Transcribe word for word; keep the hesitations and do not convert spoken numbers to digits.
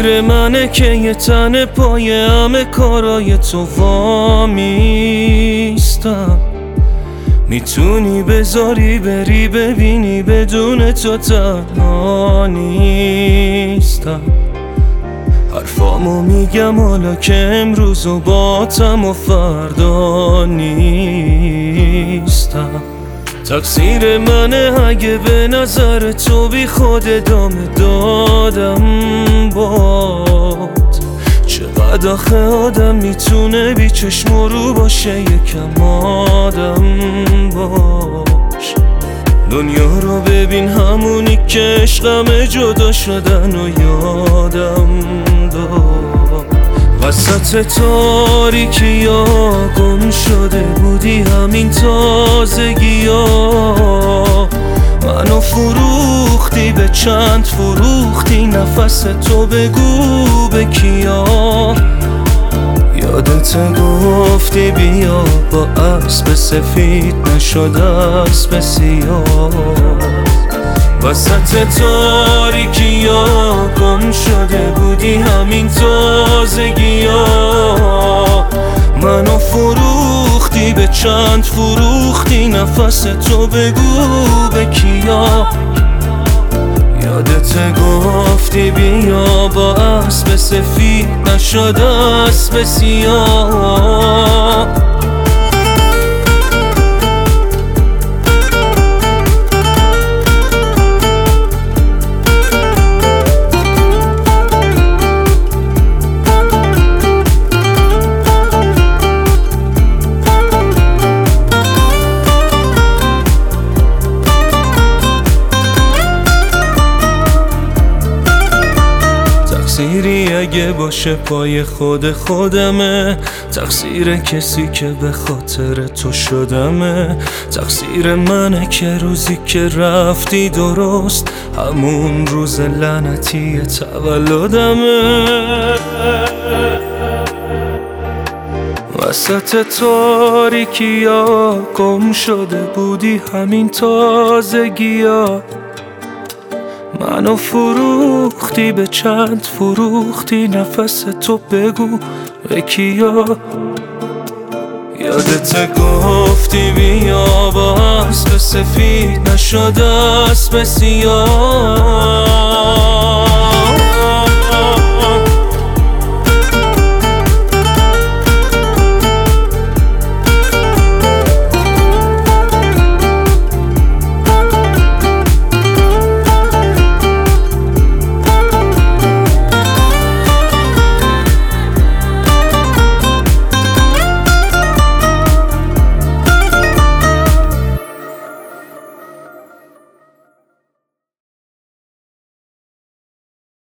تقصیر منه که یه تن پای همه کارای تو وامیستم. میتونی بذاری بری ببینی بدون تو تنها نیستم. حرفامو میگم حالا که امروز و باتم و فردا نیستم. تقصیر منه اگه به نظر تو بی خود ادامه دادم باد. چقدر آخه آدم میتونه بی چشم و رو باشه یکم آدم باش. دنیا رو ببین همونی که عشقمه جدا شدن و یادم داد. وسط تاریکی ها گم شده بودی همین تازگی ها. منو فروختی به چند فروختی نفس تو بگو به کیا. یادت گفتی بیا با اسب سفید نشد اسب سیاه. وسط تاریکی ها گم شده بودی همین تازگی ها. منو فروختی به چند فروختی نفس تو بگو به کیا. یادت گفتی بیا با اسب سفید نشد اسب سیاه. تقصیری اگه باشه پای خود خودمه. تقصیر کسی که به خاطر تو شدمه. تقصیر منه که روزی که رفتی درست همون روز لعنتی تولدمه. وسط تاریکی ها گم شده بودی همین تازگی ها. منو فروختی به چند فروختی نفس تو بگو به کیا. یادت گفتی بیا با اسب سفید نشد اسب سیاه.